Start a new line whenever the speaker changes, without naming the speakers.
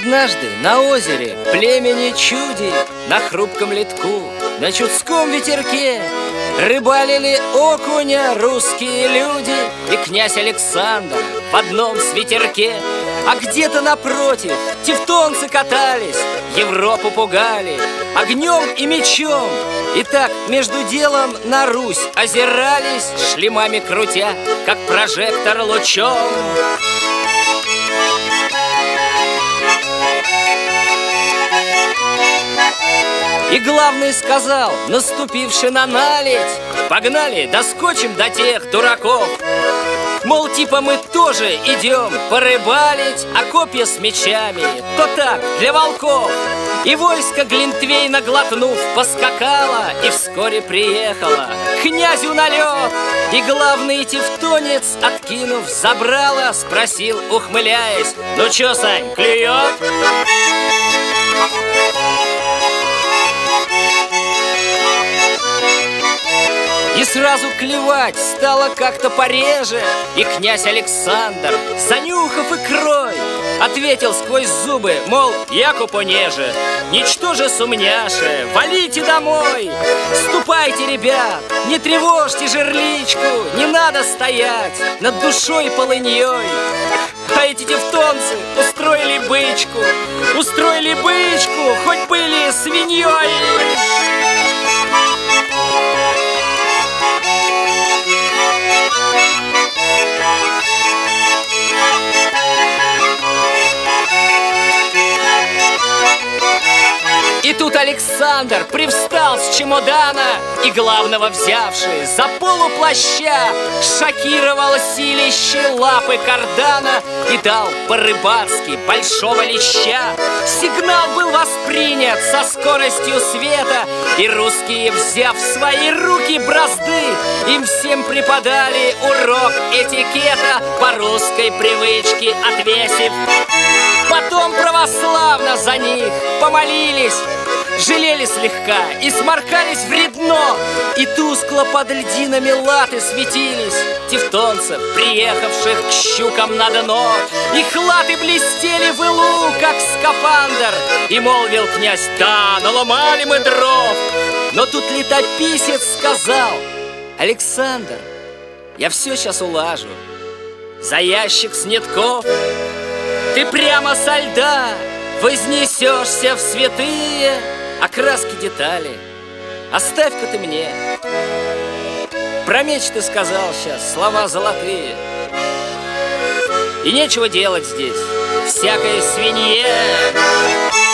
Однажды на озере племени Чуди на хрупком ледку, на чудском ветерке рыбалили окуня русские люди и князь Александр в одном свитерке. А где-то напротив тевтонцы катались, Европу пугали огнем и мечом. И так между делом на Русь озирались, шлемами крутя, как прожектор лучом. И главный сказал, наступивший на наледь: погнали, доскочим до тех дураков. Мол, типа мы тоже идем порыбалить, а копья с мечами то так, для волков. И войско Глинтвейна глотнув поскакало и вскоре приехало к князю на лед. И главный тевтонец, откинув забрало, спросил, ухмыляясь: ну чё, Сань, клюет? И сразу клевать стало как-то пореже. И князь Александр, занюхав икрой, ответил сквозь зубы, мол, яко понеже, ничтоже сумняше, валите домой. Ступайте, ребят, не тревожьте жерличку, не надо стоять над душой полыньей. А эти тевтонцы устроили бычку, хоть были свиньей. И тут Александр привстал с чемодана и, главного взявший за полу плаща, шокировал силище лапы кардана и дал по-рыбацки большого леща. Сигнал был воспринят со скоростью света, и русские, взяв в свои руки бразды, им всем преподали урок этикета, по русской привычке отвесив. Потом православно за них помолились, жалели слегка и сморкались в редно. И тускло под льдинами латы светились тевтонцев, приехавших к щукам на дно. Их латы блестели в илу, как скафандр. И молвил князь: да, наломали мы дров. Но тут летописец сказал: Александр, я все сейчас улажу. За ящик снетков ты прямо со льда вознесешься в святые, а краски детали оставь-ка ты мне. Про меч ты сказал сейчас слова золотые, и нечего делать здесь всякой свинье.